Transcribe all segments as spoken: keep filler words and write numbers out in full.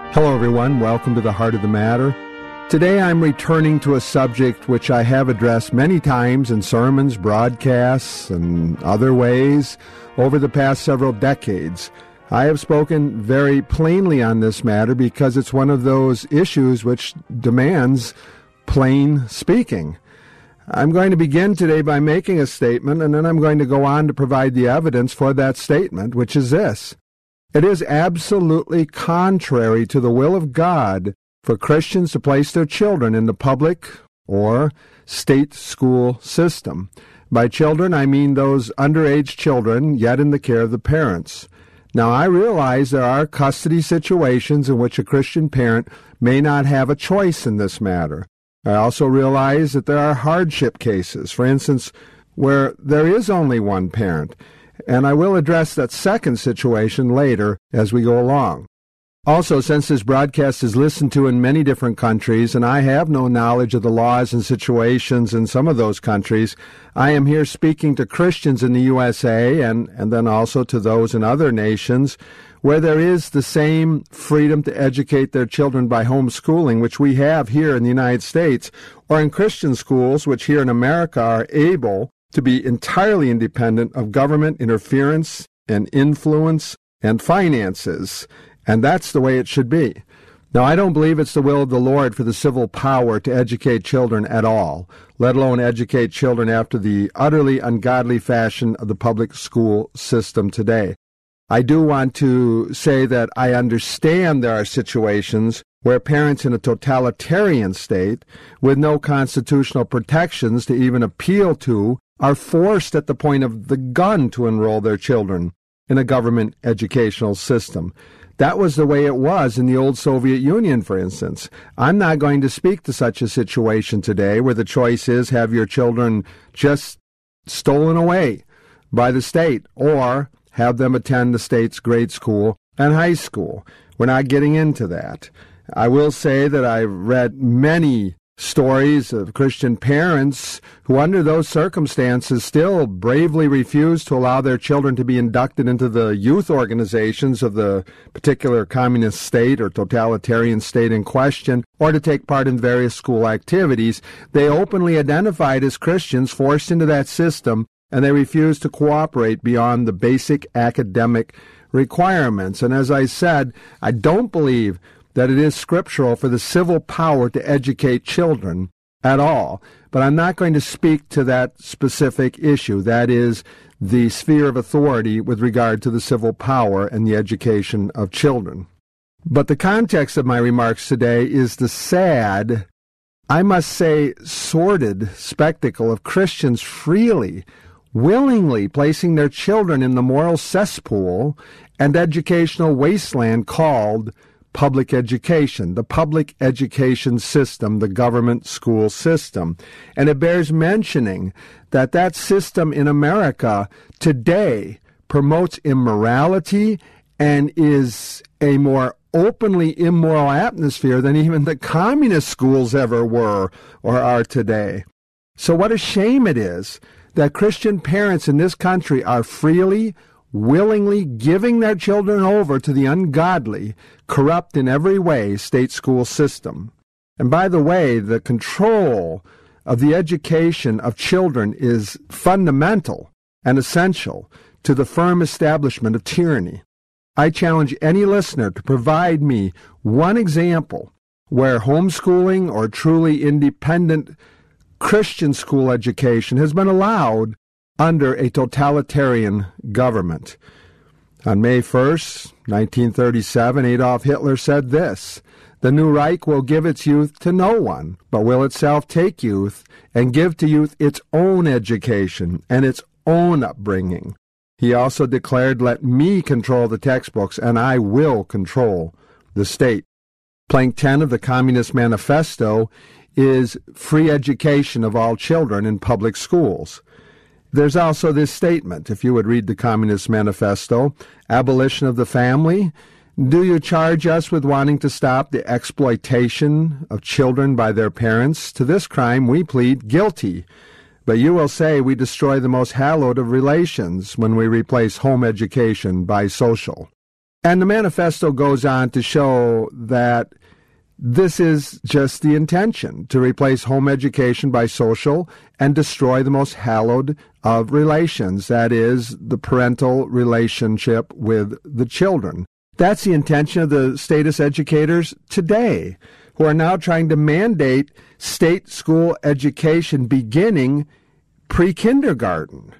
Hello, everyone. Welcome to the Heart of the Matter. Today I'm returning to a subject which I have addressed many times in sermons, broadcasts, and other ways over the past several decades. I have spoken very plainly on this matter because it's one of those issues which demands plain speaking. I'm going to begin today by making a statement, and then I'm going to go on to provide the evidence for that statement, which is this. It is absolutely contrary to the will of God for Christians to place their children in the public or state school system. By children, I mean those underage children yet in the care of the parents. Now, I realize there are custody situations in which a Christian parent may not have a choice in this matter. I also realize that there are hardship cases, for instance, where there is only one parent, and I will address that second situation later as we go along. Also, since this broadcast is listened to in many different countries, and I have no knowledge of the laws and situations in some of those countries, I am here speaking to Christians in the U S A and, and then also to those in other nations where there is the same freedom to educate their children by homeschooling, which we have here in the United States, or in Christian schools, which here in America are able to be entirely independent of government interference and influence and finances. And that's the way it should be. Now, I don't believe it's the will of the Lord for the civil power to educate children at all, let alone educate children after the utterly ungodly fashion of the public school system today. I do want to say that I understand there are situations where parents in a totalitarian state with no constitutional protections to even appeal to are forced at the point of the gun to enroll their children in a government educational system. That was the way it was in the old Soviet Union, for instance. I'm not going to speak to such a situation today where the choice is have your children just stolen away by the state or have them attend the state's grade school and high school. We're not getting into that. I will say that I've read many stories of Christian parents who under those circumstances still bravely refuse to allow their children to be inducted into the youth organizations of the particular communist state or totalitarian state in question, or to take part in various school activities. They openly identified as Christians, forced into that system, and they refuse to cooperate beyond the basic academic requirements. And as I said, I don't believe that it is scriptural for the civil power to educate children at all. But I'm not going to speak to that specific issue. That is the sphere of authority with regard to the civil power and the education of children. But the context of my remarks today is the sad, I must say, sordid spectacle of Christians freely, willingly placing their children in the moral cesspool and educational wasteland called public education, the public education system, the government school system. And it bears mentioning that that system in America today promotes immorality and is a more openly immoral atmosphere than even the communist schools ever were or are today. So what a shame it is that Christian parents in this country are freely, willingly giving their children over to the ungodly, corrupt in every way state school system. And by the way, the control of the education of children is fundamental and essential to the firm establishment of tyranny. I challenge any listener to provide me one example where homeschooling or truly independent Christian school education has been allowed under a totalitarian government. On May first, nineteen thirty-seven, Adolf Hitler said this, "The new Reich will give its youth to no one, but will itself take youth and give to youth its own education and its own upbringing." He also declared, "Let me control the textbooks, and I will control the state." Plank ten of the Communist Manifesto is free education of all children in public schools. There's also this statement, if you would read the Communist Manifesto, abolition of the family. Do you charge us with wanting to stop the exploitation of children by their parents? To this crime we plead guilty. But you will say we destroy the most hallowed of relations when we replace home education by social. And the manifesto goes on to show that this is just the intention, to replace home education by social and destroy the most hallowed of relations, that is, the parental relationship with the children. That's the intention of the status educators today, who are now trying to mandate state school education beginning pre-kindergarten.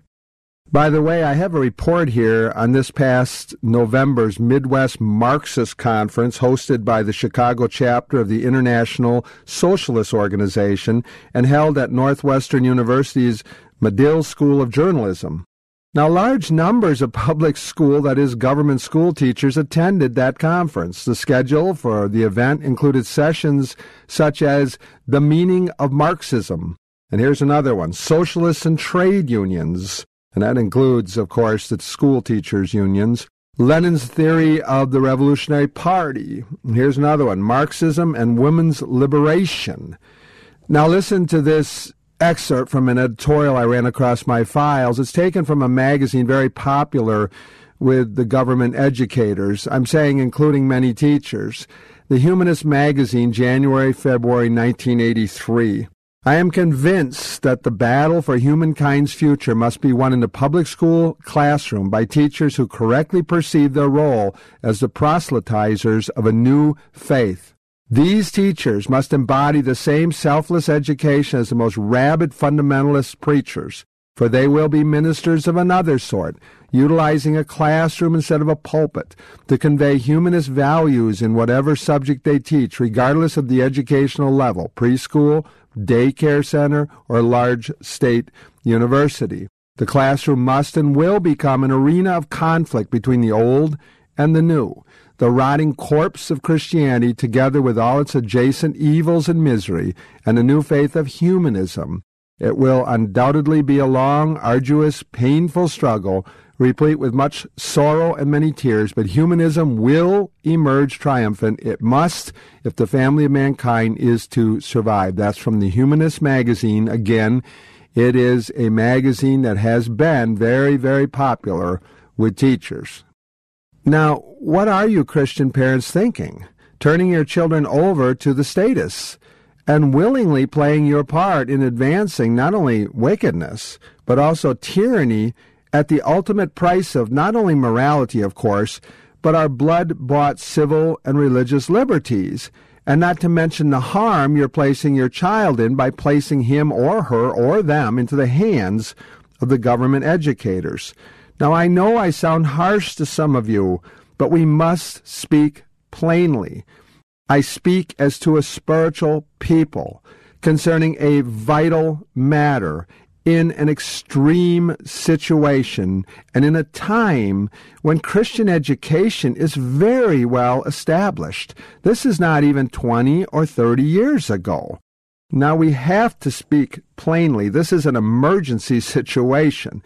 By the way, I have a report here on this past November's Midwest Marxist Conference hosted by the Chicago chapter of the International Socialist Organization and held at Northwestern University's Medill School of Journalism. Now, large numbers of public school, that is, government school teachers, attended that conference. The schedule for the event included sessions such as The Meaning of Marxism. And here's another one, Socialists and Trade Unions. And that includes, of course, the school teachers' unions. Lenin's Theory of the Revolutionary Party. And here's another one, Marxism and Women's Liberation. Now listen to this excerpt from an editorial I ran across my files. It's taken from a magazine very popular with the government educators. I'm saying including many teachers. The Humanist Magazine, January, February nineteen eighty-three. I am convinced that the battle for humankind's future must be won in the public school classroom by teachers who correctly perceive their role as the proselytizers of a new faith. These teachers must embody the same selfless education as the most rabid fundamentalist preachers, for they will be ministers of another sort, utilizing a classroom instead of a pulpit to convey humanist values in whatever subject they teach, regardless of the educational level, preschool, daycare center, or large state university. The classroom must and will become an arena of conflict between the old and the new, the rotting corpse of Christianity together with all its adjacent evils and misery, and the new faith of humanism. It will undoubtedly be a long, arduous, painful struggle, replete with much sorrow and many tears, but humanism will emerge triumphant. It must, if the family of mankind is to survive. That's from the Humanist Magazine. Again, it is a magazine that has been very, very popular with teachers. Now, what are you Christian parents thinking? Turning your children over to the statists and willingly playing your part in advancing not only wickedness, but also tyranny at the ultimate price of not only morality, of course, but our blood-bought civil and religious liberties, and not to mention the harm you're placing your child in by placing him or her or them into the hands of the government educators. Now, I know I sound harsh to some of you, but we must speak plainly. I speak as to a spiritual people concerning a vital matter in an extreme situation and in a time when Christian education is very well established. This is not even twenty or thirty years ago. Now, we have to speak plainly. This is an emergency situation.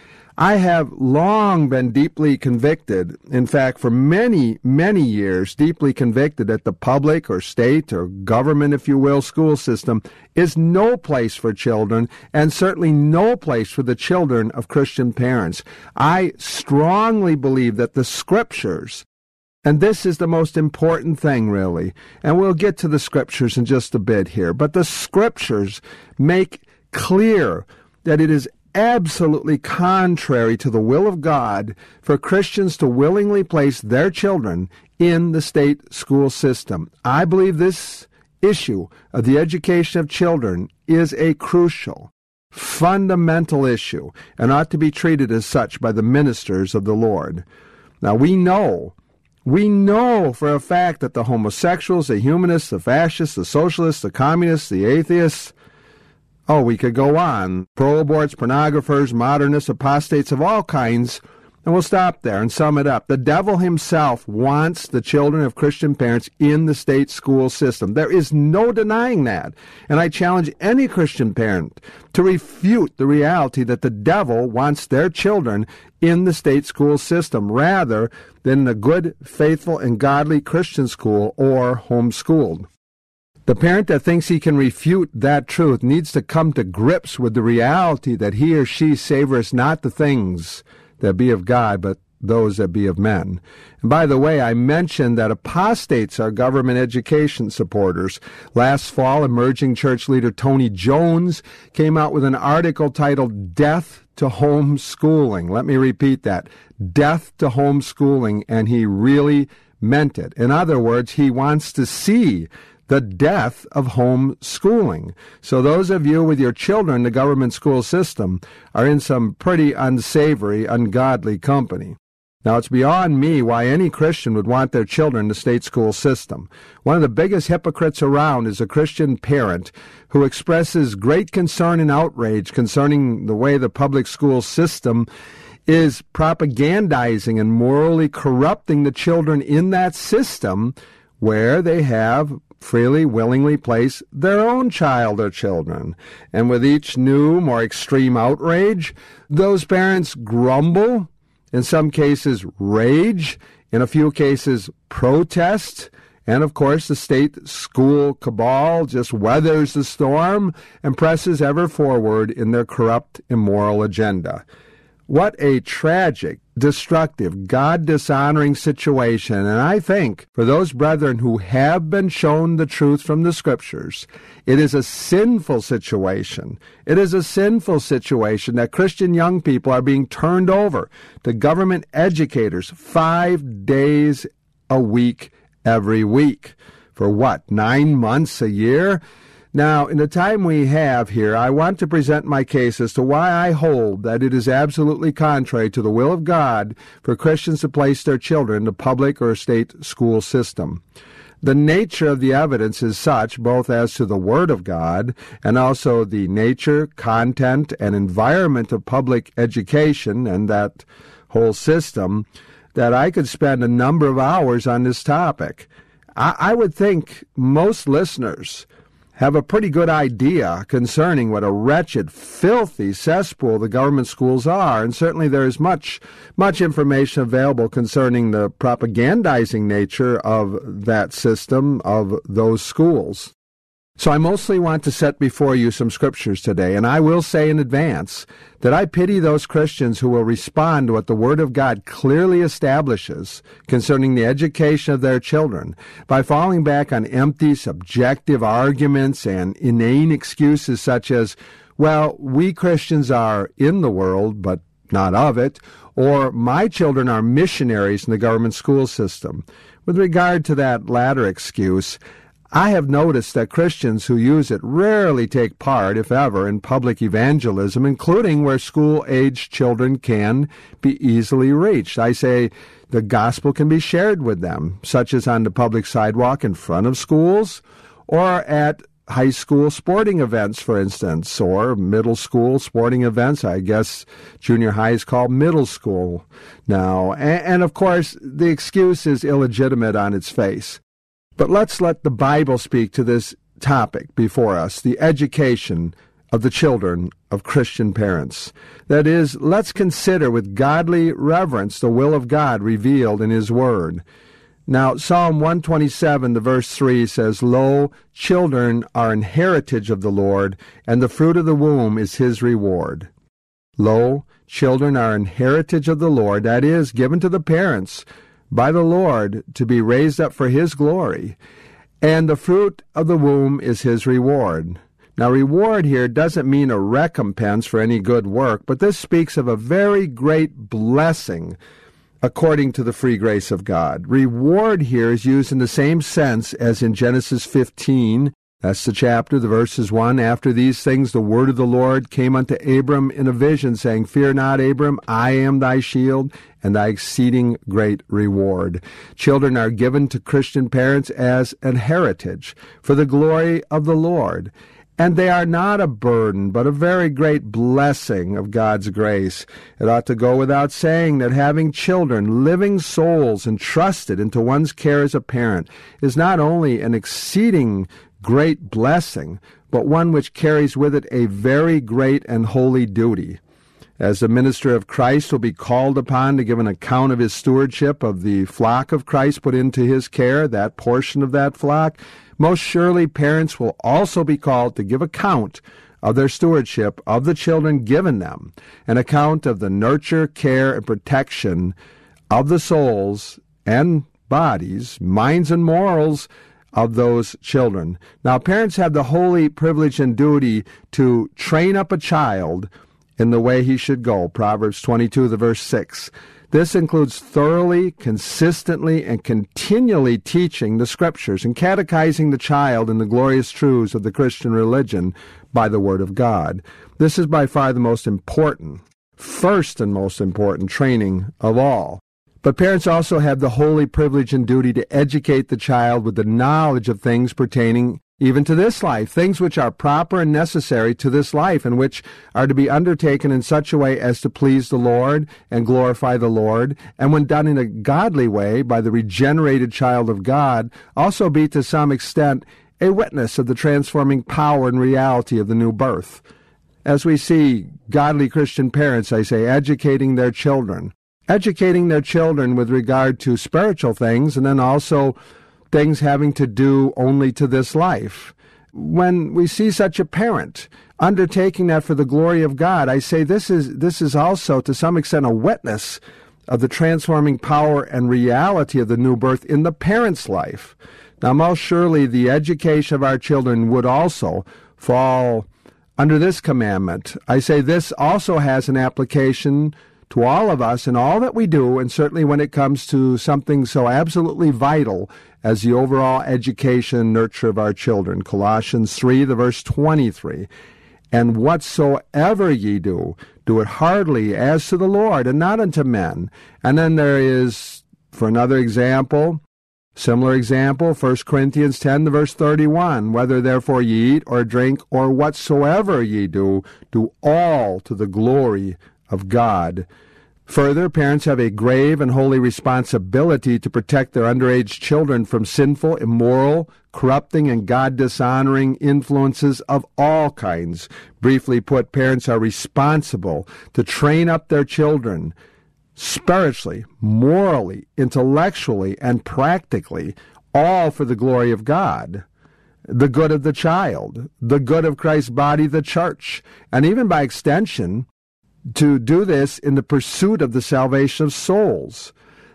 I have long been deeply convicted, in fact, for many, many years, deeply convicted that the public or state or government, if you will, school system is no place for children, and certainly no place for the children of Christian parents. I strongly believe that the Scriptures, and this is the most important thing, really, and we'll get to the Scriptures in just a bit here, but the Scriptures make clear that it is absolutely contrary to the will of God for Christians to willingly place their children in the state school system. I believe this issue of the education of children is a crucial, fundamental issue and ought to be treated as such by the ministers of the Lord. Now, we know, we know for a fact that the homosexuals, the humanists, the fascists, the socialists, the communists, the atheists, oh, we could go on. Pro-aborts, pornographers, modernists, apostates of all kinds. And we'll stop there and sum it up. The devil himself wants the children of Christian parents in the state school system. There is no denying that. And I challenge any Christian parent to refute the reality that the devil wants their children in the state school system rather than the good, faithful, and godly Christian school or homeschooled. The parent that thinks he can refute that truth needs to come to grips with the reality that he or she savors not the things that be of God, but those that be of men. And by the way, I mentioned that apostates are government education supporters. Last fall, emerging church leader Tony Jones came out with an article titled Death to Homeschooling. Let me repeat that. Death to homeschooling, and he really meant it. In other words, he wants to see the death of homeschooling. So those of you with your children in the government school system are in some pretty unsavory, ungodly company. Now, it's beyond me why any Christian would want their children in the state school system. One of the biggest hypocrites around is a Christian parent who expresses great concern and outrage concerning the way the public school system is propagandizing and morally corrupting the children in that system where they have freely, willingly place their own child or children. And with each new, more extreme outrage, those parents grumble, in some cases rage, in a few cases protest, and of course the state school cabal just weathers the storm and presses ever forward in their corrupt, immoral agenda. What a tragic, destructive, God-dishonoring situation. And I think for those brethren who have been shown the truth from the Scriptures, it is a sinful situation. It is a sinful situation that Christian young people are being turned over to government educators five days a week, every week. For what, nine months a year? Now, in the time we have here, I want to present my case as to why I hold that it is absolutely contrary to the will of God for Christians to place their children in the public or state school system. The nature of the evidence is such, both as to the Word of God and also the nature, content, and environment of public education and that whole system, that I could spend a number of hours on this topic. I, I would think most listeners have a pretty good idea concerning what a wretched, filthy cesspool the government schools are, and certainly there is much, much information available concerning the propagandizing nature of that system, of those schools. So I mostly want to set before you some scriptures today, and I will say in advance that I pity those Christians who will respond to what the Word of God clearly establishes concerning the education of their children by falling back on empty, subjective arguments and inane excuses such as, well, we Christians are in the world, but not of it, or my children are missionaries in the government school system. With regard to that latter excuse, I have noticed that Christians who use it rarely take part, if ever, in public evangelism, including where school-aged children can be easily reached. I say the gospel can be shared with them, such as on the public sidewalk in front of schools, or at high school sporting events, for instance, or middle school sporting events. I guess junior high is called middle school now. And, and of course, the excuse is illegitimate on its face. But let's let the Bible speak to this topic before us, the education of the children of Christian parents. That is, let's consider with godly reverence the will of God revealed in His Word. Now, Psalm one twenty-seven, the verse three says, Lo, children are an heritage of the Lord, and the fruit of the womb is His reward. Lo, children are an heritage of the Lord, that is, given to the parents by the Lord to be raised up for His glory, and the fruit of the womb is His reward. Now, reward here doesn't mean a recompense for any good work, but this speaks of a very great blessing according to the free grace of God. Reward here is used in the same sense as in Genesis fifteen. That's the chapter, the verses one. After these things, the word of the Lord came unto Abram in a vision, saying, Fear not, Abram, I am thy shield and thy exceeding great reward. Children are given to Christian parents as an heritage for the glory of the Lord. And they are not a burden, but a very great blessing of God's grace. It ought to go without saying that having children, living souls, entrusted into one's care as a parent is not only an exceeding great blessing, but one which carries with it a very great and holy duty. As the minister of Christ will be called upon to give an account of his stewardship of the flock of Christ put into his care, that portion of that flock, most surely parents will also be called to give account of their stewardship of the children given them, an account of the nurture, care, and protection of the souls and bodies, minds and morals of those children. Now, parents have the holy privilege and duty to train up a child in the way he should go. Proverbs twenty-two, the verse six. This includes thoroughly, consistently, and continually teaching the Scriptures and catechizing the child in the glorious truths of the Christian religion by the Word of God. This is by far the most important, first and most important training of all. But parents also have the holy privilege and duty to educate the child with the knowledge of things pertaining even to this life, things which are proper and necessary to this life, and which are to be undertaken in such a way as to please the Lord and glorify the Lord, and when done in a godly way by the regenerated child of God, also be to some extent a witness of the transforming power and reality of the new birth. As we see godly Christian parents, I say, educating their children, educating their children with regard to spiritual things, and then also things having to do only to this life. When we see such a parent undertaking that for the glory of God, I say this is this is also to some extent a witness of the transforming power and reality of the new birth in the parent's life. Now, most surely the education of our children would also fall under this commandment. I say this also has an application to all of us in all that we do, and certainly when it comes to something so absolutely vital as the overall education and nurture of our children. Colossians three, the verse twenty-three. And whatsoever ye do, do it heartily as to the Lord, and not unto men. And then there is, for another example, similar example, First Corinthians ten, the verse thirty-one. Whether therefore ye eat or drink or whatsoever ye do, do all to the glory of God. Further, parents have a grave and holy responsibility to protect their underage children from sinful, immoral, corrupting, and God-dishonoring influences of all kinds. Briefly put, parents are responsible to train up their children spiritually, morally, intellectually, and practically, all for the glory of God, the good of the child, the good of Christ's body, the church, and even by extension, to do this in the pursuit of the salvation of souls.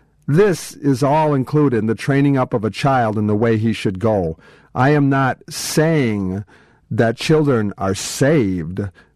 This is all included in the training up of a child in the way he should go. I am not saying that children are saved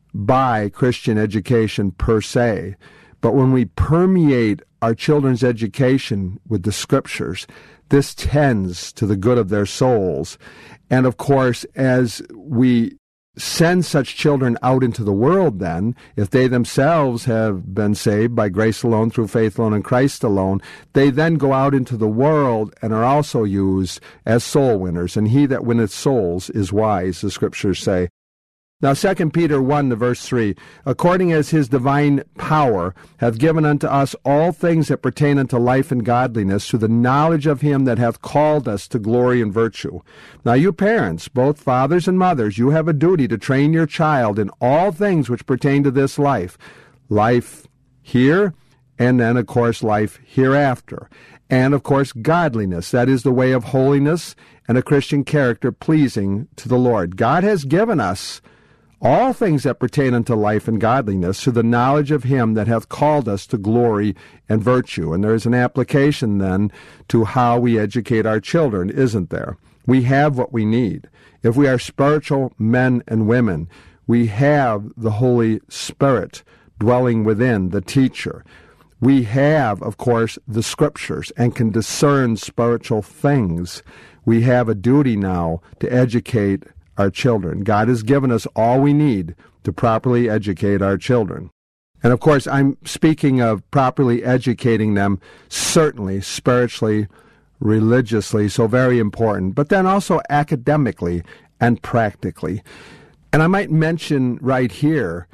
by Christian education per se, but when we permeate our children's education with the Scriptures, this tends to the good of their souls. And of course, as we send such children out into the world then, if they themselves have been saved by grace alone, through faith alone, in Christ alone, they then go out into the world and are also used as soul winners. And he that winneth souls is wise, the Scriptures say. Now, Second Peter one, the verse three, according as his divine power hath given unto us all things that pertain unto life and godliness, through the knowledge of him that hath called us to glory and virtue. Now, you parents, both fathers and mothers, you have a duty to train your child in all things which pertain to this life, life here, and then, of course, life hereafter. And, of course, godliness, that is the way of holiness and a Christian character pleasing to the Lord. God has given us all things that pertain unto life and godliness, to the knowledge of him that hath called us to glory and virtue. And there is an application then to how we educate our children, isn't there? We have what we need. If we are spiritual men and women, we have the Holy Spirit dwelling within the teacher. We have, of course, the Scriptures and can discern spiritual things. We have a duty now to educate our children. God has given us all we need to properly educate our children. And of course, I'm speaking of properly educating them, certainly spiritually, religiously, so very important, but then also academically and practically. And I might mention right here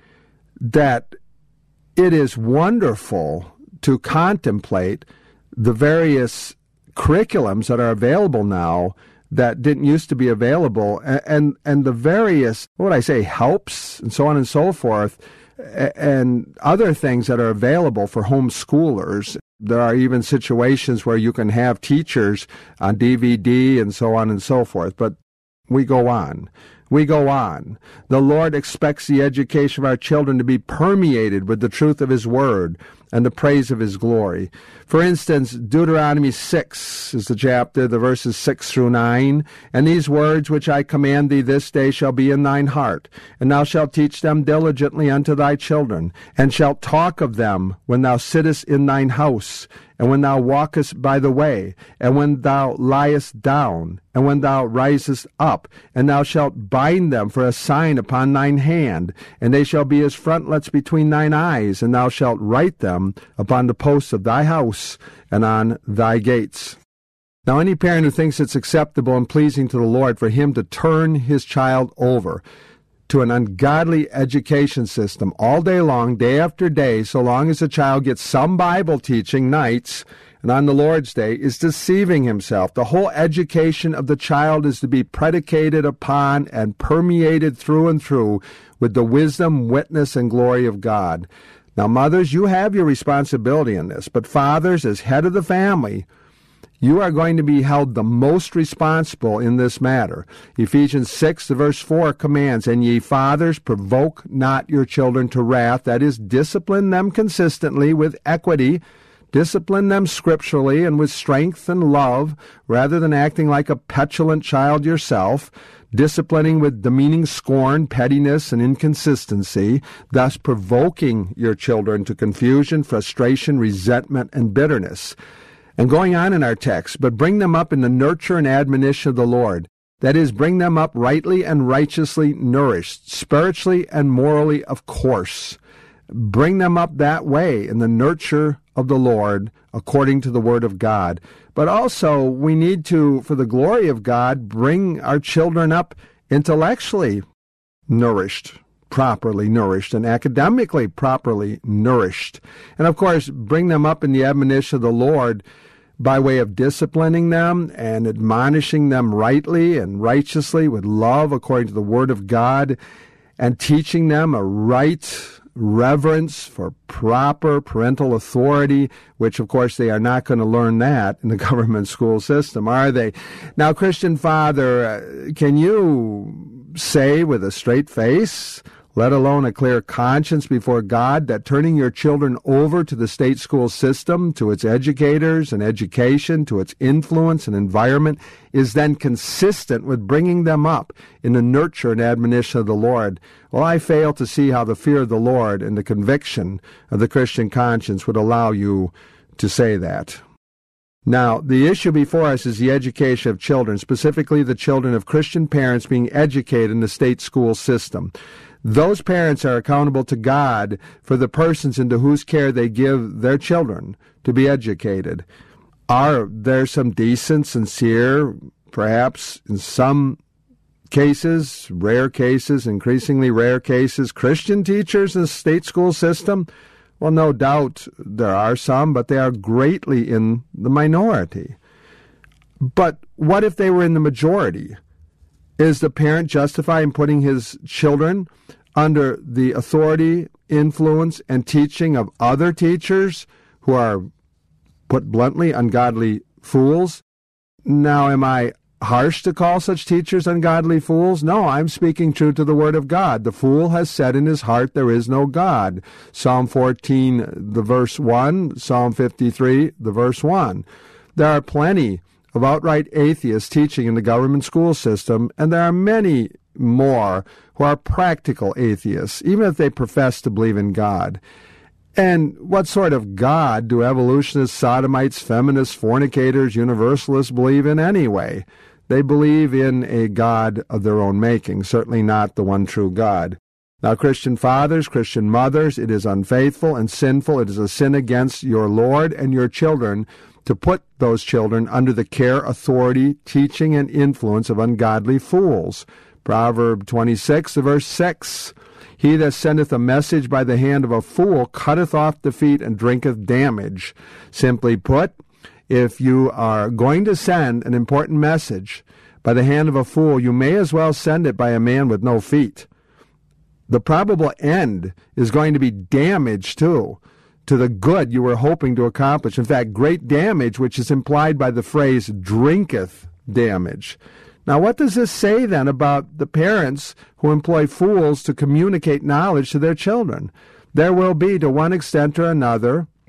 that it is wonderful to contemplate the various curriculums that are available now that didn't used to be available, and, and and the various, what would I say, helps, and so on and so forth, and other things that are available for homeschoolers. There are even situations where you can have teachers on D V D and so on and so forth, but we go on. We go on. The Lord expects the education of our children to be permeated with the truth of his word. and the praise of his glory. For instance, Deuteronomy six is the chapter, the verses six through nine. And these words which I command thee this day shall be in thine heart, and thou shalt teach them diligently unto thy children, and shalt talk of them when thou sittest in thine house, and when thou walkest by the way, and when thou liest down, and when thou risest up, and thou shalt bind them for a sign upon thine hand, and they shall be as frontlets between thine eyes, and thou shalt write them upon the posts of thy house and on thy gates. Now, any parent who thinks it's acceptable and pleasing to the Lord for him to turn his child over to an ungodly education system all day long, day after day, so long as the child gets some Bible teaching nights and on the Lord's Day, is deceiving himself. The whole education of the child is to be predicated upon and permeated through and through with the wisdom, witness, and glory of God. Now, mothers, you have your responsibility in this, but fathers, as head of the family, you are going to be held the most responsible in this matter. Ephesians six, verse four commands, And ye fathers, provoke not your children to wrath. That is, discipline them consistently with equity, discipline them scripturally and with strength and love, rather than acting like a petulant child yourself, disciplining with demeaning scorn, pettiness, and inconsistency, thus provoking your children to confusion, frustration, resentment, and bitterness. And going on in our text, but bring them up in the nurture and admonition of the Lord. That is, bring them up rightly and righteously nourished, spiritually and morally, of course. Bring them up that way in the nurture of the Lord, according to the Word of God. But also, we need to, for the glory of God, bring our children up intellectually nourished, properly nourished, and academically properly nourished. And of course, bring them up in the admonition of the Lord by way of disciplining them and admonishing them rightly and righteously with love according to the Word of God, and teaching them a right reverence for proper parental authority, which of course they are not going to learn that in the government school system, are they? Now, Christian father, can you say with a straight face, let alone a clear conscience before God, that turning your children over to the state school system, to its educators and education, to its influence and environment, is then consistent with bringing them up in the nurture and admonition of the Lord? Well, I fail to see how the fear of the Lord and the conviction of the Christian conscience would allow you to say that. Now, the issue before us is the education of children, specifically the children of Christian parents being educated in the state school system. Those parents are accountable to God for the persons into whose care they give their children to be educated. Are there some decent, sincere, perhaps in some cases, rare cases, increasingly rare cases, Christian teachers in the state school system? Well, no doubt there are some, but they are greatly in the minority. But what if they were in the majority? Is the parent justified in putting his children under the authority, influence, and teaching of other teachers who are, put bluntly, ungodly fools? Now, am I harsh to call such teachers ungodly fools? No, I'm speaking true to the Word of God. The fool has said in his heart, there is no God. Psalm fourteen, the verse one, Psalm fifty-three, the verse one. There are plenty of outright atheists teaching in the government school system, and there are many more who are practical atheists, even if they profess to believe in God. And what sort of God do evolutionists, sodomites, feminists, fornicators, universalists believe in anyway? They believe in a God of their own making, certainly not the one true God. Now, Christian fathers, Christian mothers, it is unfaithful and sinful. It is a sin against your Lord and your children to put those children under the care, authority, teaching, and influence of ungodly fools. Proverb twenty-six, verse six. He that sendeth a message by the hand of a fool cutteth off defeat and drinketh damage. Simply put, if you are going to send an important message by the hand of a fool, you may as well send it by a man with no feet. The probable end is going to be damage, too, to the good you were hoping to accomplish. In fact, great damage, which is implied by the phrase drinketh damage. Now, what does this say then about the parents who employ fools to communicate knowledge to their children? There will be, to one extent or another,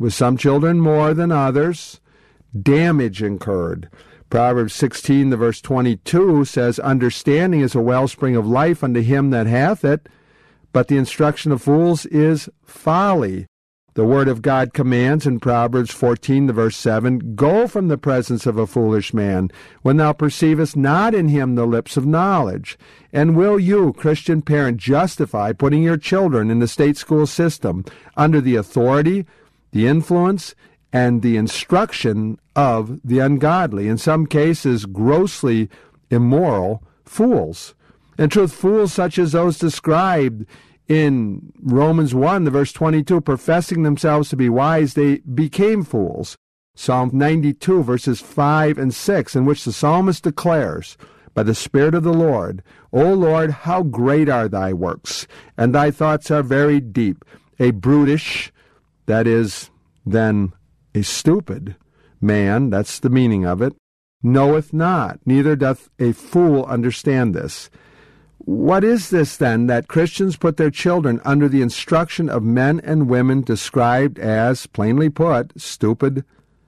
with some children more than others, damage incurred. Proverbs sixteen, the verse twenty-two says, understanding is a wellspring of life unto him that hath it, but the instruction of fools is folly. The word of God commands in Proverbs fourteen, the verse seven, go from the presence of a foolish man, when thou perceivest not in him the lips of knowledge. And will you, Christian parent, justify putting your children in the state school system under the authority, the influence, and the instruction of the ungodly, in some cases grossly immoral fools? In truth, fools such as those described in Romans one, the verse twenty-two, professing themselves to be wise, they became fools. Psalm ninety-two, verses five and six, in which the psalmist declares, by the Spirit of the Lord, O Lord, how great are thy works, and thy thoughts are very deep. A brutish, that is, then a stupid man, that's the meaning of it, knoweth not, neither doth a fool understand this. What is this, then, that Christians put their children under the instruction of men and women described as, plainly put, stupid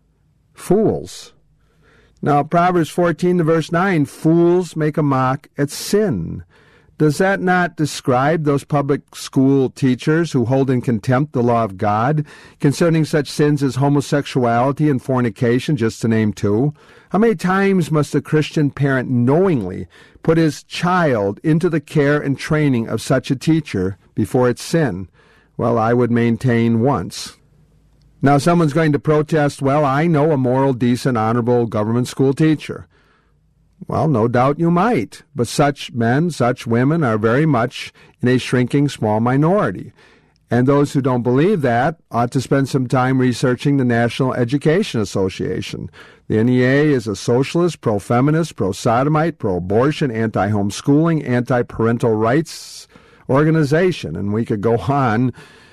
fools? Now, Proverbs fourteen, verse nine, fools make a mock at sin. Does that not describe those public school teachers who hold in contempt the law of God concerning such sins as homosexuality and fornication, just to name two? How many times must a Christian parent knowingly put his child into the care and training of such a teacher before it's sin? Well, I would maintain once. Now, someone's going to protest, well, I know a moral, decent, honorable government school teacher. Well, no doubt you might, but such men, such women are very much in a shrinking small minority. And those who don't believe that ought to spend some time researching the National Education Association. The N E A is a socialist, pro-feminist, pro-sodomite, pro-abortion, anti-homeschooling, anti-parental rights organization. And we could go on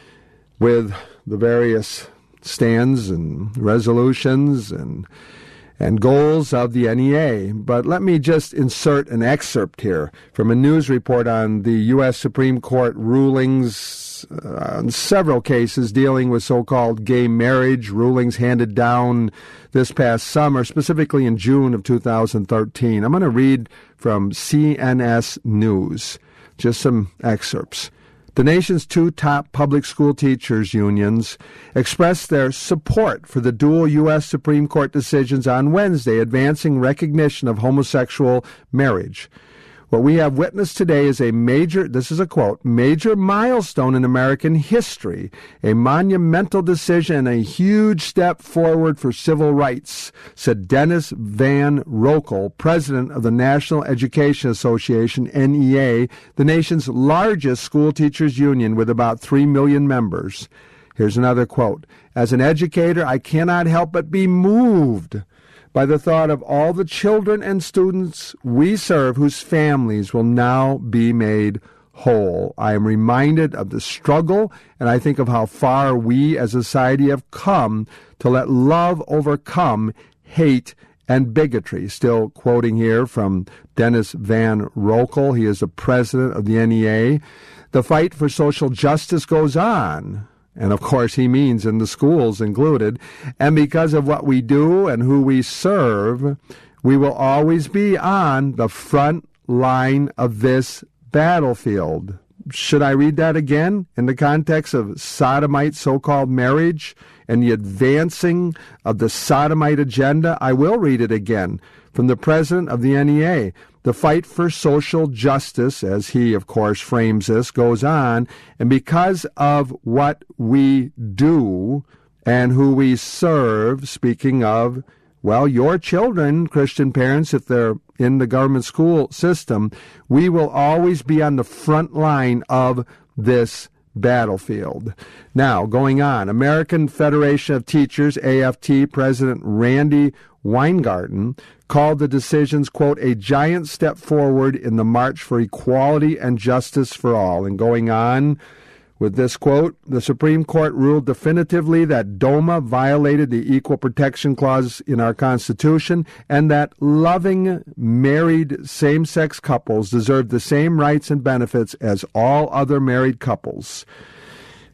with the various stands and resolutions and and goals of the N E A. But let me just insert an excerpt here from a news report on the U S Supreme Court rulings uh, on several cases dealing with so-called gay marriage, rulings handed down this past summer, specifically in June of two thousand thirteen. I'm going to read from C N S News, just some excerpts. The nation's two top public school teachers' unions expressed their support for the dual U S Supreme Court decisions on Wednesday advancing recognition of homosexual marriage. What we have witnessed today is a major, this is a quote, major milestone in American history, a monumental decision and a huge step forward for civil rights, said Dennis Van Rokel, president of the National Education Association, N E A, the nation's largest school teachers union with about three million members. Here's another quote. As an educator, I cannot help but be moved by the thought of all the children and students we serve whose families will now be made whole. I am reminded of the struggle, and I think of how far we as a society have come to let love overcome hate and bigotry. Still quoting here from Dennis Van Rokel. He is the president of the N E A. The fight for social justice goes on. And, of course, he means in the schools included. And because of what we do and who we serve, we will always be on the front line of this battlefield. Should I read that again in the context of sodomite so-called marriage and the advancing of the sodomite agenda? I will read it again from the president of the N E A. The fight for social justice, as he, of course, frames this, goes on, and because of what we do and who we serve, speaking of, well, your children, Christian parents, if they're in the government school system, we will always be on the front line of this battlefield. Now, going on, American Federation of Teachers, A F T, President Randy Weingarten called the decisions, quote, a giant step forward in the march for equality and justice for all. And going on with this quote, the Supreme Court ruled definitively that DOMA violated the Equal Protection Clause in our Constitution and that loving married same-sex couples deserve the same rights and benefits as all other married couples.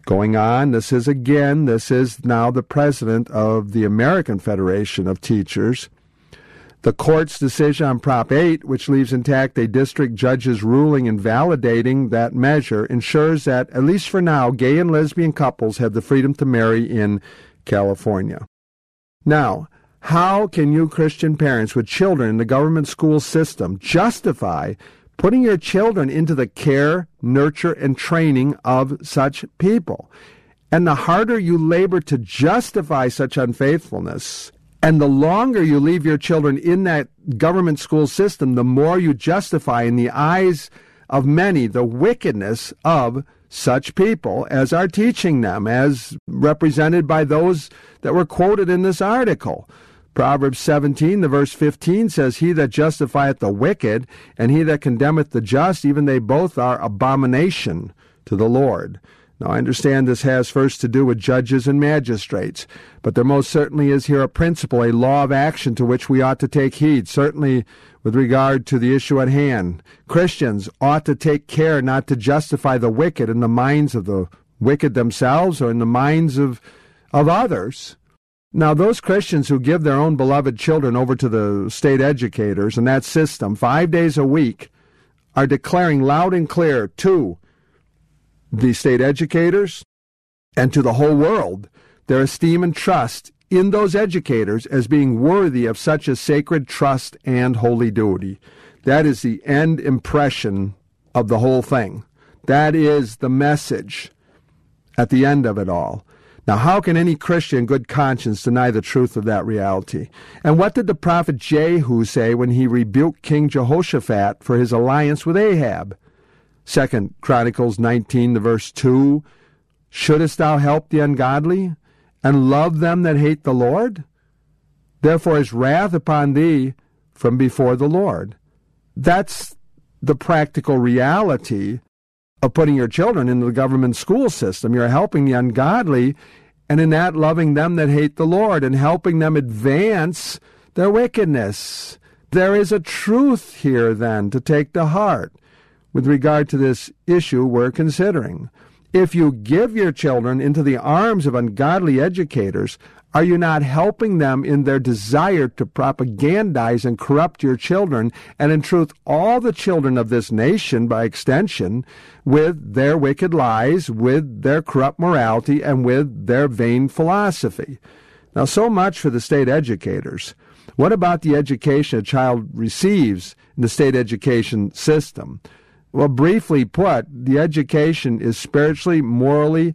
Going on, this is again, this is now the president of the American Federation of Teachers. The court's decision on Prop eight, which leaves intact a district judge's ruling invalidating that measure, ensures that, at least for now, gay and lesbian couples have the freedom to marry in California. Now, how can you Christian parents with children in the government school system justify putting your children into the care, nurture, and training of such people? And the harder you labor to justify such unfaithfulness, and the longer you leave your children in that government school system, the more you justify in the eyes of many the wickedness of such people as are teaching them, as represented by those that were quoted in this article. Proverbs seventeen, the verse fifteen says, "He that justifieth the wicked, and he that condemneth the just, even they both are abomination to the Lord." Now, I understand this has first to do with judges and magistrates, but there most certainly is here a principle, a law of action to which we ought to take heed, certainly with regard to the issue at hand. Christians ought to take care not to justify the wicked in the minds of the wicked themselves or in the minds of, of others. Now, those Christians who give their own beloved children over to the state educators and that system five days a week are declaring loud and clear to the state educators and to the whole world their esteem and trust in those educators as being worthy of such a sacred trust and holy duty. That is the end impression of the whole thing. That is the message at the end of it all. Now, how can any Christian in good conscience deny the truth of that reality? And what did the prophet Jehu say when he rebuked King Jehoshaphat for his alliance with Ahab? Second Chronicles nineteen, the verse two, "Shouldest thou help the ungodly, and love them that hate the Lord? Therefore is wrath upon thee from before the Lord." That's the practical reality of putting your children into the government school system. You're helping the ungodly, and in that loving them that hate the Lord, and helping them advance their wickedness. There is a truth here, then, to take to heart with regard to this issue we're considering. If you give your children into the arms of ungodly educators, are you not helping them in their desire to propagandize and corrupt your children, and in truth all the children of this nation by extension, with their wicked lies, with their corrupt morality, and with their vain philosophy? Now, so much for the state educators. What about the education a child receives in the state education system? Well, briefly put, the education is spiritually, morally,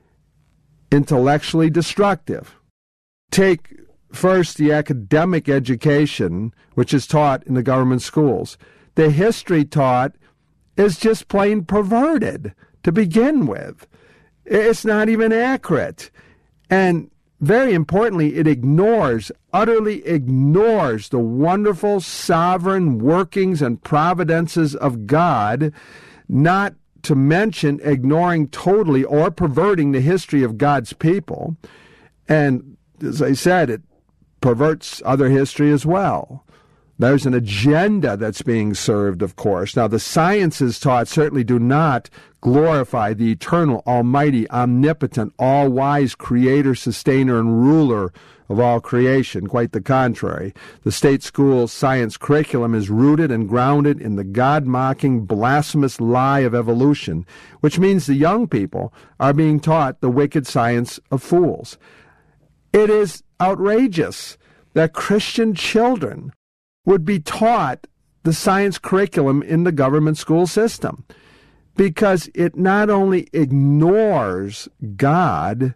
intellectually destructive. Take first the academic education, which is taught in the government schools. The history taught is just plain perverted to begin with. It's not even accurate. And very importantly, it ignores, utterly ignores the wonderful sovereign workings and providences of God, not to mention ignoring totally or perverting the history of God's people. And as I said, it perverts other history as well. There's an agenda that's being served, of course. Now, the sciences taught certainly do not glorify the eternal, almighty, omnipotent, all-wise creator, sustainer, and ruler of all creation. Quite the contrary. The state school science curriculum is rooted and grounded in the God-mocking, blasphemous lie of evolution, which means the young people are being taught the wicked science of fools. It is outrageous that Christian children would be taught the science curriculum in the government school system, because it not only ignores God,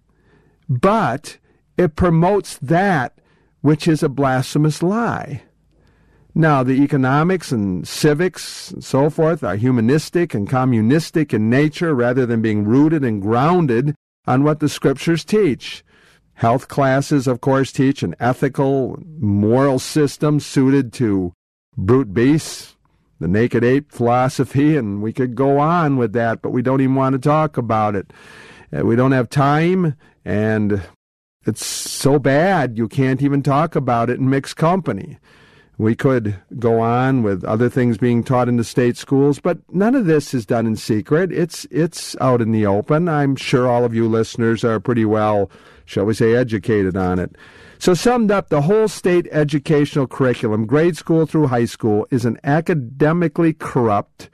but it promotes that which is a blasphemous lie. Now, the economics and civics and so forth are humanistic and communistic in nature rather than being rooted and grounded on what the Scriptures teach. Health classes, of course, teach an ethical, moral system suited to brute beasts, the naked ape philosophy, and we could go on with that, but we don't even want to talk about it. We don't have time, and it's so bad you can't even talk about it in mixed company. We could go on with other things being taught in the state schools, but none of this is done in secret. It's it's out in the open. I'm sure all of you listeners are pretty well, shall we say, educated on it. So summed up, the whole state educational curriculum, grade school through high school, is an academically corrupt,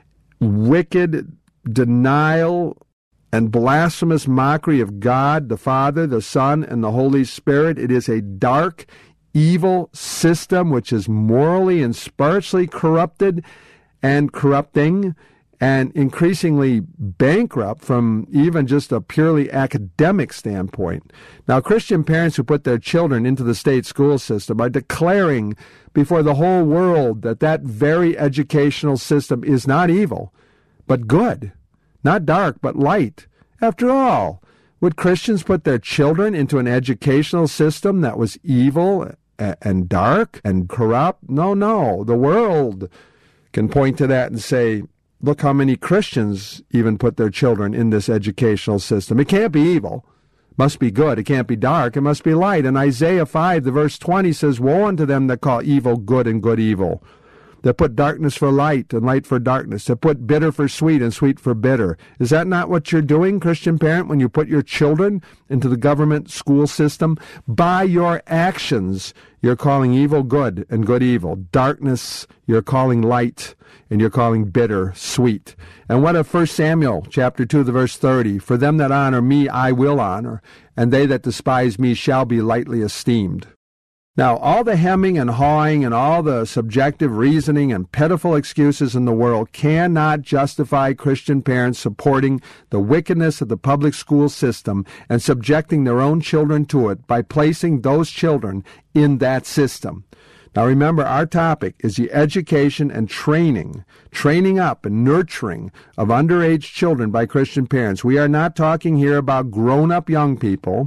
wicked denial and blasphemous mockery of God, the Father, the Son, and the Holy Spirit. It is a dark, evil system which is morally and spiritually corrupted and corrupting and increasingly bankrupt from even just a purely academic standpoint. Now, Christian parents who put their children into the state school system are declaring before the whole world that that very educational system is not evil, but good, not dark, but light. After all, would Christians put their children into an educational system that was evil and dark and corrupt? No, no. The world can point to that and say, look how many Christians even put their children in this educational system. It can't be evil. It must be good. It can't be dark. It must be light. And Isaiah five, the verse twenty says, woe unto them that call evil good and good evil, that put darkness for light and light for darkness, that put bitter for sweet and sweet for bitter. Is that not what you're doing, Christian parent, when you put your children into the government school system? By your actions, you're calling evil good and good evil. Darkness, you're calling light, and you're calling bitter sweet. And what of First Samuel chapter two, the verse thirty? For them that honor me I will honor, and they that despise me shall be lightly esteemed. Now, all the hemming and hawing and all the subjective reasoning and pitiful excuses in the world cannot justify Christian parents supporting the wickedness of the public school system and subjecting their own children to it by placing those children in that system. Now, remember, our topic is the education and training, training up and nurturing of underage children by Christian parents. We are not talking here about grown-up young people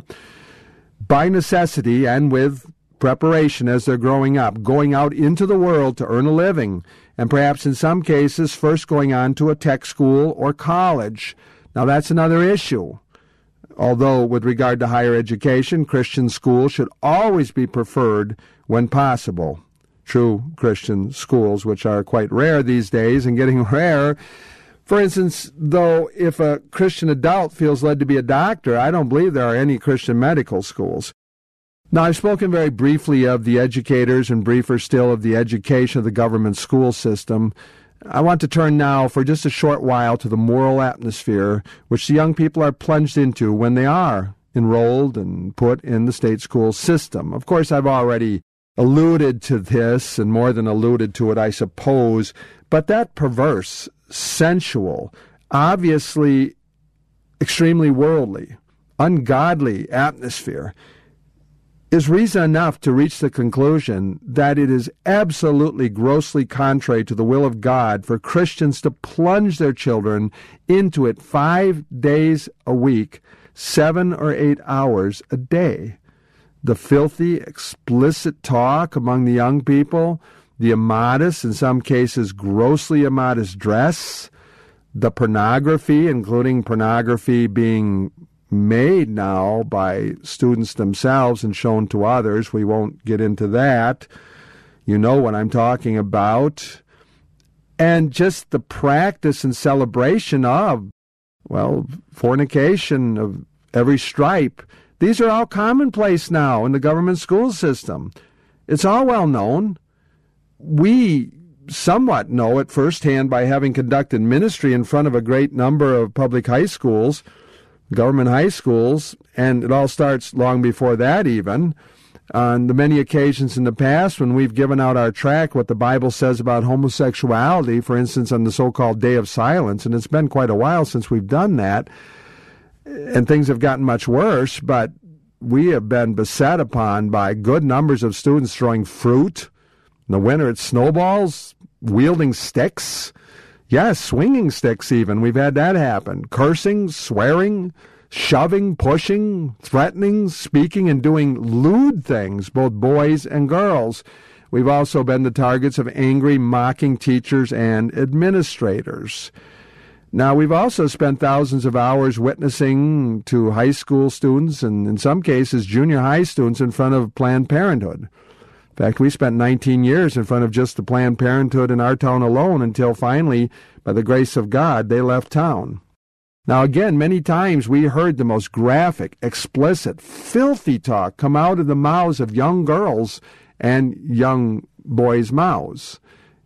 by necessity and with preparation as they're growing up, going out into the world to earn a living, and perhaps in some cases first going on to a tech school or college. Now that's another issue. Although with regard to higher education, Christian schools should always be preferred when possible. True Christian schools, which are quite rare these days and getting rarer. For instance, though, if a Christian adult feels led to be a doctor, I don't believe there are any Christian medical schools. Now, I've spoken very briefly of the educators and briefer still of the education of the government school system. I want to turn now for just a short while to the moral atmosphere which the young people are plunged into when they are enrolled and put in the state school system. Of course, I've already alluded to this, and more than alluded to it, I suppose, but that perverse, sensual, obviously extremely worldly, ungodly atmosphere is reason enough to reach the conclusion that it is absolutely grossly contrary to the will of God for Christians to plunge their children into it five days a week, seven or eight hours a day. The filthy, explicit talk among the young people, the immodest, in some cases grossly immodest dress, the pornography, including pornography being made now by students themselves and shown to others. We won't get into that. You know what I'm talking about. And just the practice and celebration of, well, fornication of every stripe. These are all commonplace now in the government school system. It's all well known. We somewhat know it firsthand by having conducted ministry in front of a great number of public high schools, government high schools, and it all starts long before that even. On the many occasions in the past when we've given out our tract, what the Bible says about homosexuality, for instance, on the so-called Day of Silence, and it's been quite a while since we've done that, and things have gotten much worse, but we have been beset upon by good numbers of students throwing fruit. In the winter, it's snowballs, wielding sticks. Yes, swinging sticks even. We've had that happen. Cursing, swearing, shoving, pushing, threatening, speaking, and doing lewd things, both boys and girls. We've also been the targets of angry, mocking teachers and administrators. Now, we've also spent thousands of hours witnessing to high school students and, in some cases, junior high students in front of Planned Parenthood. In fact, we spent nineteen years in front of just the Planned Parenthood in our town alone until finally, by the grace of God, they left town. Now again, many times we heard the most graphic, explicit, filthy talk come out of the mouths of young girls and young boys' mouths.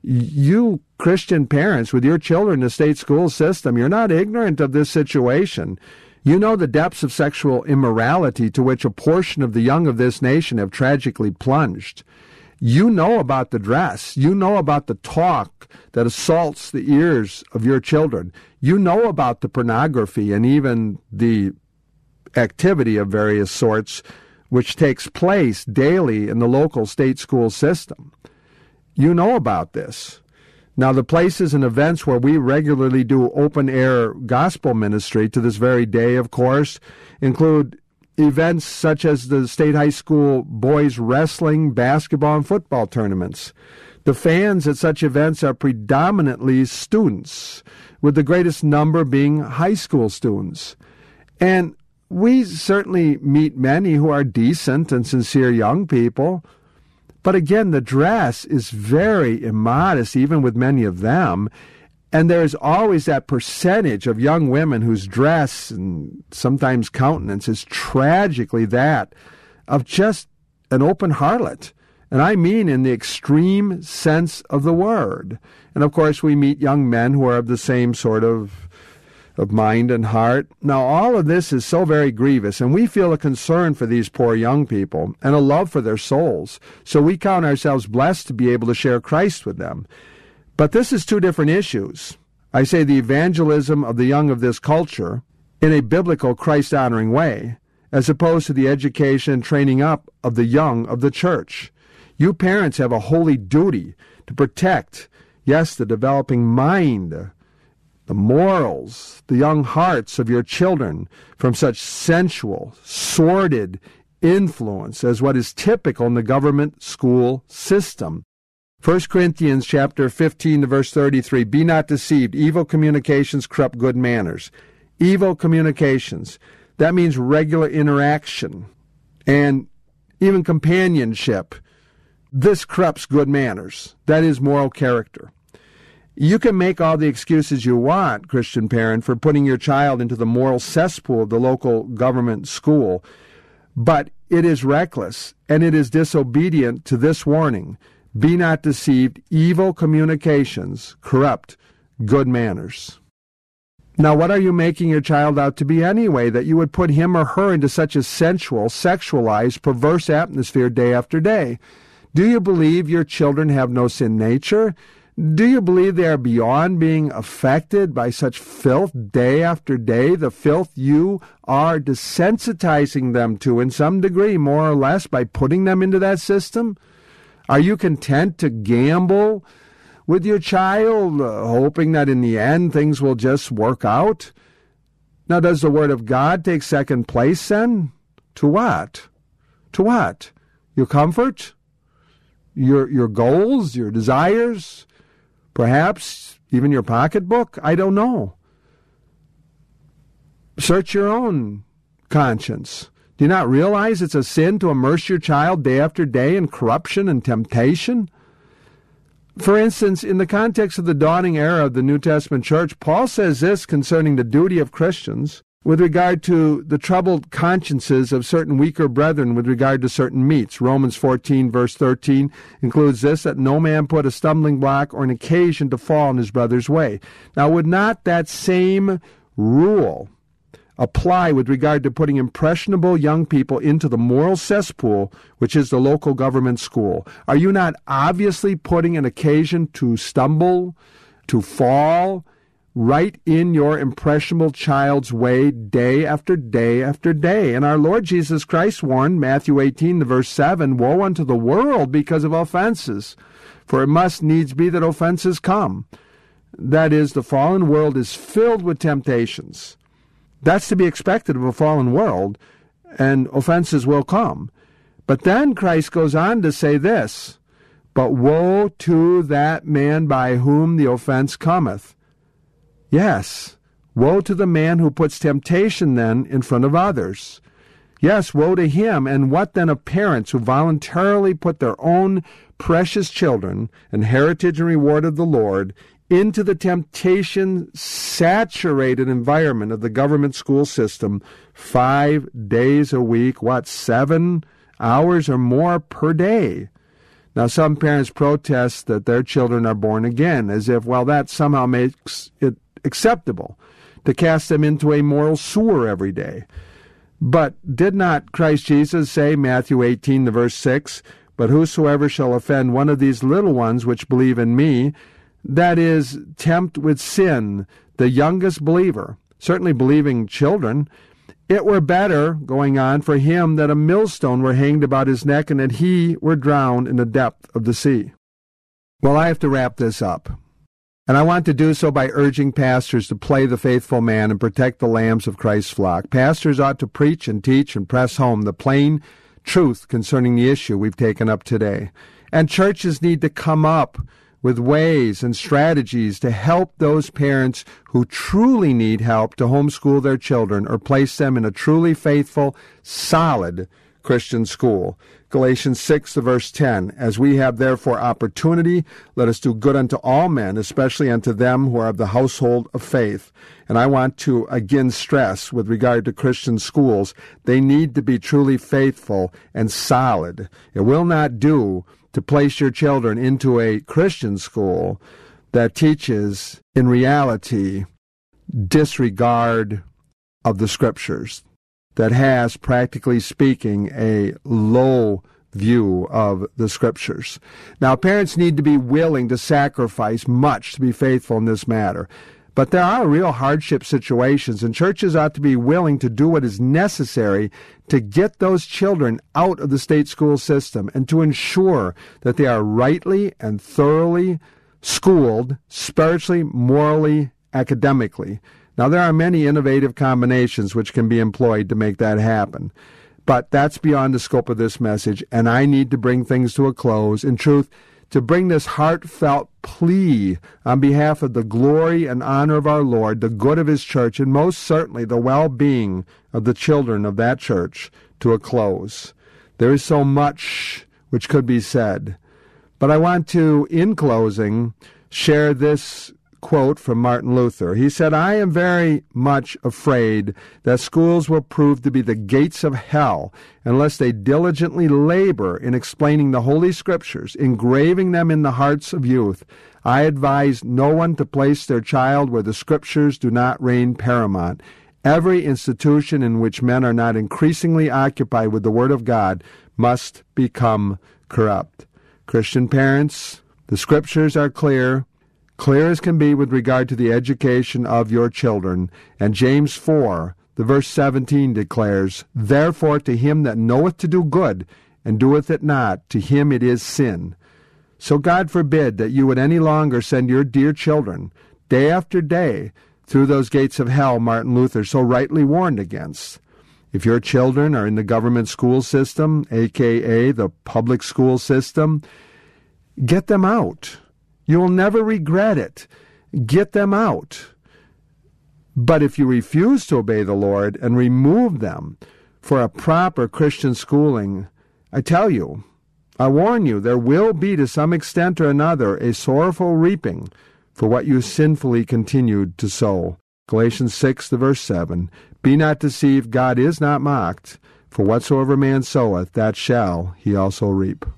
You Christian parents with your children in the state school system, you're not ignorant of this situation. You know the depths of sexual immorality to which a portion of the young of this nation have tragically plunged. You know about the dress. You know about the talk that assaults the ears of your children. You know about the pornography and even the activity of various sorts which takes place daily in the local state school system. You know about this. Now, the places and events where we regularly do open-air gospel ministry to this very day, of course, include events such as the state high school boys wrestling, basketball, and football tournaments. The fans at such events are predominantly students, with the greatest number being high school students. And we certainly meet many who are decent and sincere young people. But again, the dress is very immodest, even with many of them. And there's always that percentage of young women whose dress and sometimes countenance is tragically that of just an open harlot. And I mean in the extreme sense of the word. And of course, we meet young men who are of the same sort of of mind and heart. Now, all of this is so very grievous, and we feel a concern for these poor young people and a love for their souls. So we count ourselves blessed to be able to share Christ with them. But this is two different issues. I say the evangelism of the young of this culture in a biblical, Christ-honoring way, as opposed to the education and training up of the young of the church. You parents have a holy duty to protect, yes, the developing mind, the morals, the young hearts of your children from such sensual, sordid influence as what is typical in the government school system. First Corinthians chapter fifteen to verse thirty-three, be not deceived, evil communications corrupt good manners. Evil communications, that means regular interaction and even companionship. This corrupts good manners. That is moral character. You can make all the excuses you want, Christian parent, for putting your child into the moral cesspool of the local government school, but it is reckless and it is disobedient to this warning. Be not deceived, evil communications corrupt good manners. Now, what are you making your child out to be anyway, that you would put him or her into such a sensual, sexualized, perverse atmosphere day after day? Do you believe your children have no sin nature? Do you believe they are beyond being affected by such filth day after day, the filth you are desensitizing them to in some degree, more or less, by putting them into that system? Are you content to gamble with your child, uh, hoping that in the end things will just work out? Now, does the Word of God take second place then? To what? To what? Your comfort? Your, your goals? Your desires? Perhaps even your pocketbook? I don't know. Search your own conscience. Do you not realize it's a sin to immerse your child day after day in corruption and temptation? For instance, in the context of the dawning era of the New Testament church, Paul says this concerning the duty of Christians with regard to the troubled consciences of certain weaker brethren with regard to certain meats. Romans fourteen, verse thirteen, includes this, that no man put a stumbling block or an occasion to fall in his brother's way. Now, would not that same rule apply with regard to putting impressionable young people into the moral cesspool, which is the local government school? Are you not obviously putting an occasion to stumble, to fall, right in your impressionable child's way day after day after day? And our Lord Jesus Christ warned, Matthew eighteen, verse seven, woe unto the world because of offenses, for it must needs be that offenses come. That is, the fallen world is filled with temptations. That's to be expected of a fallen world, and offenses will come. But then Christ goes on to say this, but woe to that man by whom the offense cometh. Yes, woe to the man who puts temptation then in front of others. Yes, woe to him. And what then of parents who voluntarily put their own precious children and heritage and reward of the Lord into the temptation-saturated environment of the government school system five days a week, what, seven hours or more per day? Now, some parents protest that their children are born again, as if, well, that somehow makes it acceptable to cast them into a moral sewer every day. But did not Christ Jesus say, Matthew eighteen, the verse six, "But whosoever shall offend one of these little ones which believe in me," that is, tempt with sin the youngest believer, certainly believing children, "it were better," going on, "for him that a millstone were hanged about his neck, and that he were drowned in the depth of the sea." Well, I have to wrap this up. And I want to do so by urging pastors to play the faithful man and protect the lambs of Christ's flock. Pastors ought to preach and teach and press home the plain truth concerning the issue we've taken up today. And churches need to come up with ways and strategies to help those parents who truly need help to homeschool their children or place them in a truly faithful, solid Christian school. Galatians six, the verse ten, "As we have therefore opportunity, let us do good unto all men, especially unto them who are of the household of faith." And I want to again stress, with regard to Christian schools, they need to be truly faithful and solid. It will not do to place your children into a Christian school that teaches, in reality, disregard of the Scriptures, that has, practically speaking, a low view of the Scriptures. Now, parents need to be willing to sacrifice much to be faithful in this matter. But there are real hardship situations, and churches ought to be willing to do what is necessary to get those children out of the state school system and to ensure that they are rightly and thoroughly schooled, spiritually, morally, academically. Now, there are many innovative combinations which can be employed to make that happen. But that's beyond the scope of this message, and I need to bring things to a close. In truth, to bring this heartfelt plea on behalf of the glory and honor of our Lord, the good of His church, and most certainly the well-being of the children of that church to a close. There is so much which could be said. But I want to, in closing, share this quote from Martin Luther. He said, "I am very much afraid that schools will prove to be the gates of hell unless they diligently labor in explaining the Holy Scriptures, engraving them in the hearts of youth. I advise no one to place their child where the Scriptures do not reign paramount. Every institution in which men are not increasingly occupied with the Word of God must become corrupt." Christian parents, the Scriptures are clear. Clear as can be with regard to the education of your children. And James four, the verse seventeen declares, "Therefore to him that knoweth to do good, and doeth it not, to him it is sin." So God forbid that you would any longer send your dear children, day after day, through those gates of hell Martin Luther so rightly warned against. If your children are in the government school system, aka the public school system, get them out. You will never regret it. Get them out. But if you refuse to obey the Lord and remove them for a proper Christian schooling, I tell you, I warn you, there will be to some extent or another a sorrowful reaping for what you sinfully continued to sow. Galatians six, the verse seven, "Be not deceived, God is not mocked, for whatsoever man soweth, that shall he also reap."